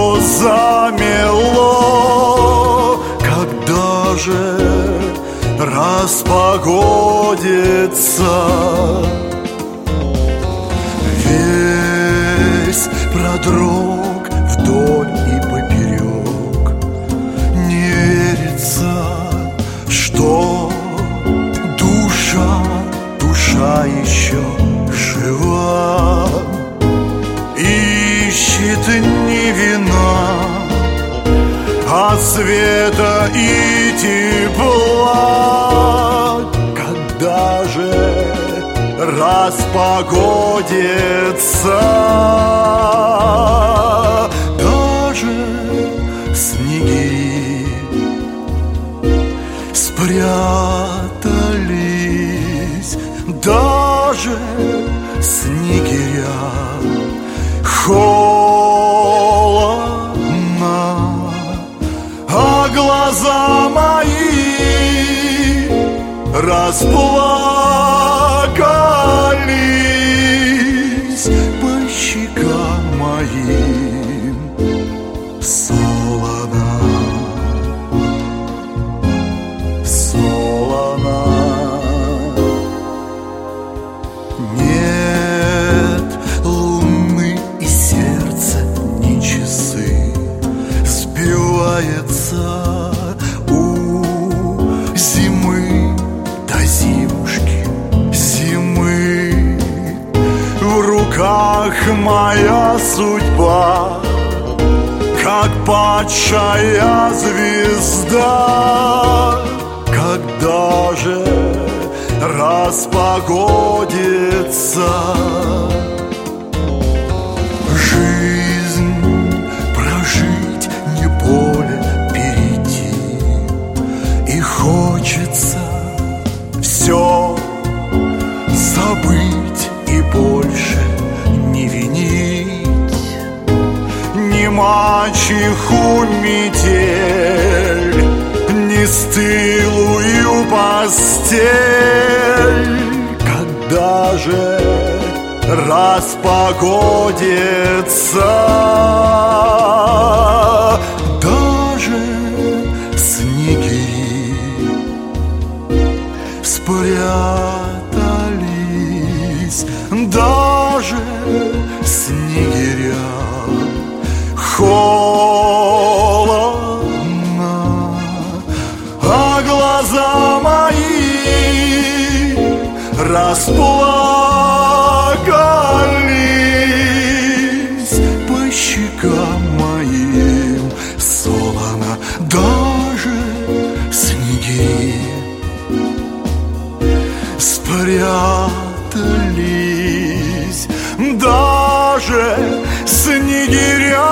замело. Когда же распогодится, весь продрог вдоль и поперек. Не верится, что душа еще жива. Ищет не вина, а света и тепла. Когда же распогодится, даже снеги спрятались, даже снегиря. Холодно, а глаза мои расплакались по щекам моим. Солоно, солоно. Нет луны и сердце, ни часы. Сбивается у зимы до зимушки, зимы. В руках моя судьба, как падшая звезда. Когда же распогодится, жизнь прожить, не поле перейти. И хочется все забыть и больше не винить ни мачеху метель, ни стылую постель. Когда же распогодится, даже снегири спрятались, даже снегиря. Холодно, а глаза мои расплакались по щекам моим. Солоно, даже снегири спрятались, даже снегиря.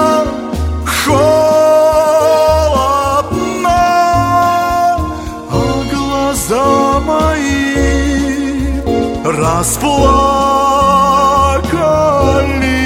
Холодно, а глаза мои расплакались.